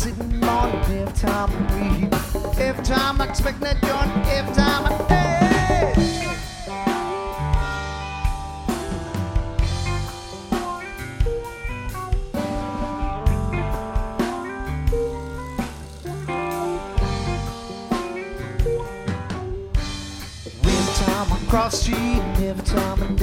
sitting on it every time I breathe. Every time I expect that joint, every time I hey. Every time I cross the street, every time I